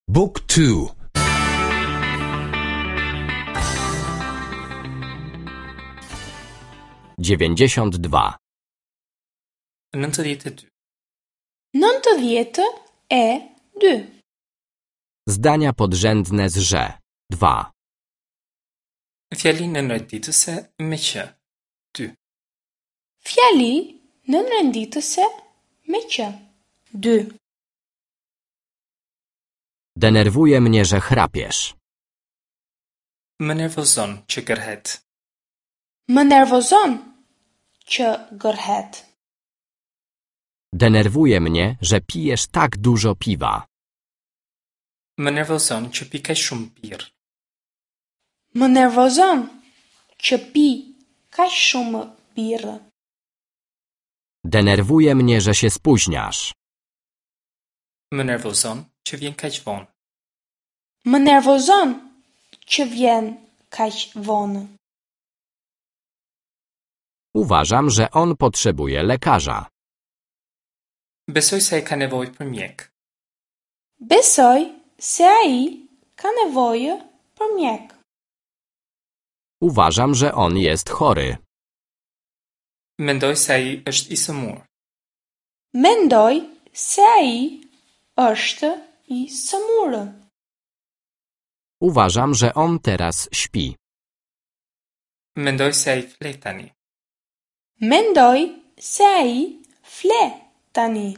Book 2. 92. 92. 92. Zdania podrzędne z że. 2. Fjali në renditëse me që. 2. Fjali në renditëse me që. 2. Denerwuje mnie, że chrapiesz. Më nervozon që gërhet. Më nervozon që gërhet. Denerwuje mnie, że pijesz tak dużo piwa. Më nervozon që pi kaq shumë birrë. Më nervozon që pi kaq shumë birrë. Denerwuje mnie, że się spóźniasz. Më nervozon që vjen kaq vonë. Më nervozon që vjen kaq vonë. Uważam, że on potrzebuje lekarza. Besoj se ai ka nevojë për mjek. Besoj se ai ka nevojë për mjek. Uważam, że on jest chory. Mendoj se ai është i sëmurë. Mendoj se ai është i sëmurë. Uważam, że on teraz śpi. Mendoj se ai fle tani. Mendoj se ai fle tani.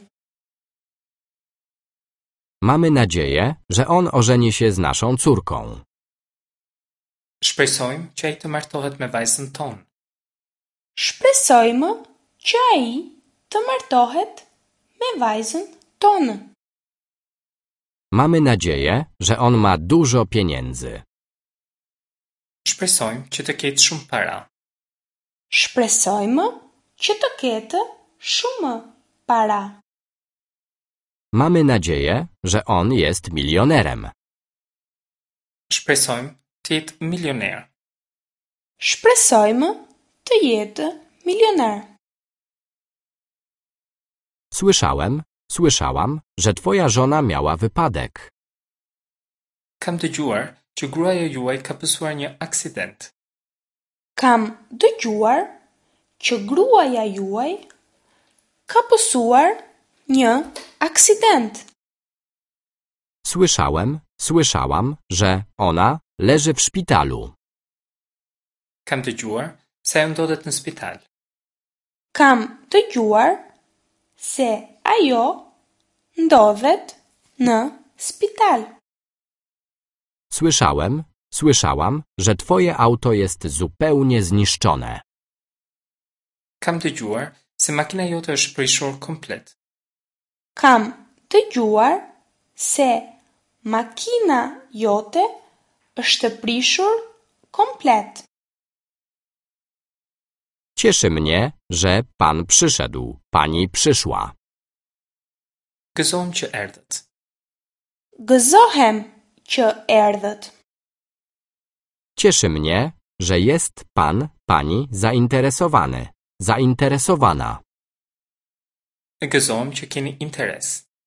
Mamy nadzieję, że on ożeni się z naszą córką. Shpresojmë që ai të martohet me vajzën tonë. Shpresojmë që ai të martohet me vajzën tonë. Mamy nadzieję, że on ma dużo pieniędzy. Shpresojmë që të ketë shumë para. Shpresojmë që të ketë shumë para. Mamy nadzieję, że on jest milionerem. Shpresojmë të jetë milioner. Shpresojmë të jetë milioner. Słyszałam, że twoja żona miała wypadek. Kam dëgjuar që gruaja juaj ka pësuar një aksident. Kam dëgjuar që gruaja juaj ka pësuar një aksident. Słyszałam, że ona leży w szpitalu. Kam dëgjuar se ajo ndodhet në spital. Kam dëgjuar se ajo ndodhet në spital. Słyszałam, że twoje auto jest zupełnie zniszczone. Kam dëgjuar se makina jote është prishur komplet. Kam dëgjuar se makina jote është prishur komplet. Cieszy mnie, że pan przyszedł, pani przyszła. Gëzohem që erdhët. Gëzohem që erdhët. Cieszy mnie, że jest pan, pani zainteresowany, zainteresowana. Gëzohem që keni interes.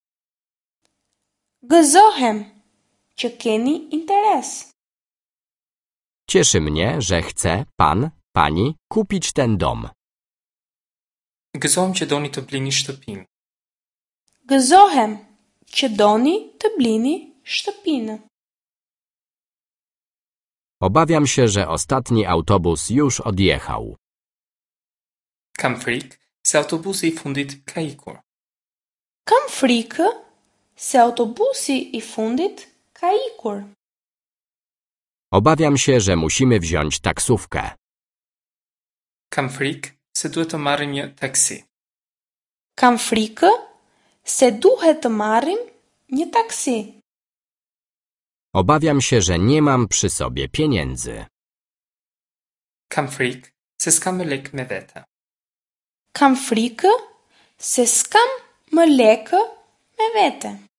Gëzohem që keni interes. Cieszy mnie, że chce pan, pani kupić ten dom. Gëzohem që doni të blini shtëpinë. Gëzohem që doni të blini shtëpinë. Obawiam się, że ostatni autobus już odjechał. Kam frikë se autobusi i fundit ka ikur. Kam frikë se autobusi i fundit ka ikur. Obawiam się, że musimy wziąć taksówkę. Kam frikë se duhet të marrim një taksi. Kam frikë se duhet të marrim një taksi. Obawiam się, że nie mam przy sobie pieniędzy. Kam frikë se s'kam lek me vete. Kam frikë se s'kam më lekë me vete.